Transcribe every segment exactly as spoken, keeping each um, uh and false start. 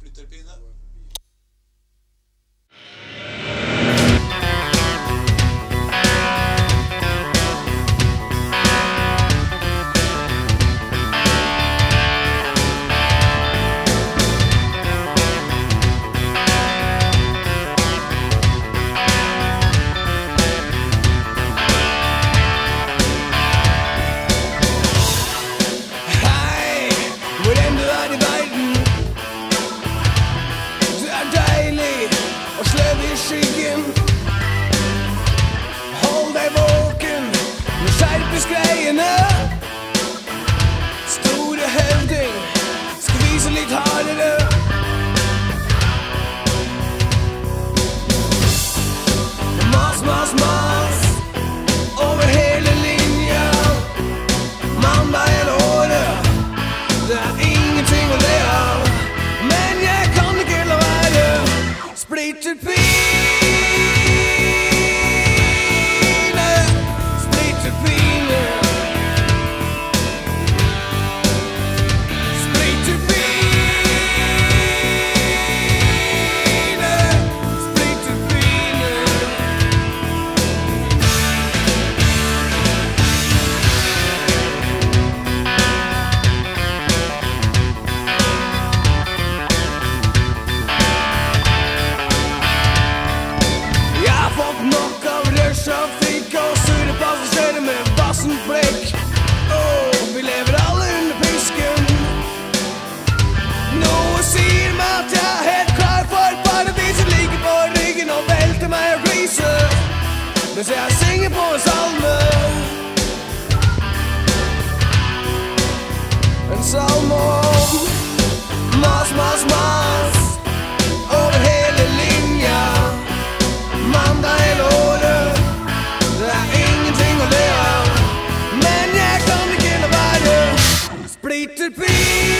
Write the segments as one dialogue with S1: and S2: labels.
S1: Splitterpine.
S2: Hold deg våken, nå skjerpes greiene. Store høvding skal vise litt hardere. Mas, mas, mas over hele linja. Mandag hele året, det er ingenting å le av. Men jeg kan ikke la være. Splitterpine. Nok av rushtrafikk og sure passasjerer med vassent blikk. Åh, vi lever alle under pisken. Noe sier meg at jeg er helt klar for paradiset. Ligger på ryggen og velter meg og gliser mens jeg synger på en salme. En salme om mas, mas, mas over hele linja. Mandag hele året, det er ingenting å le av. Men jeg kan ikke la være. Splitterpine.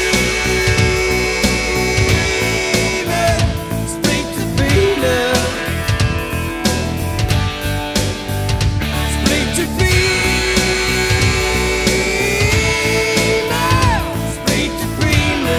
S2: Splitterpine. Splitterpine. Splitterpine.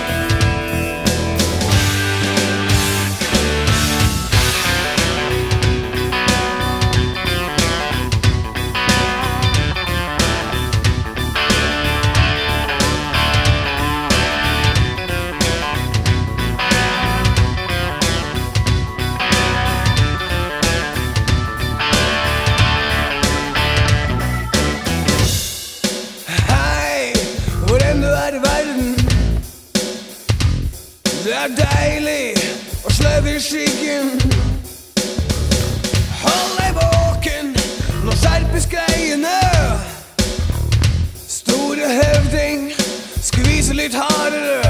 S2: I verden. Det er deilig å sløve i skyggen. Hold deg våken, nå skjerpes greiene. Store høvding skal vise litt hardere.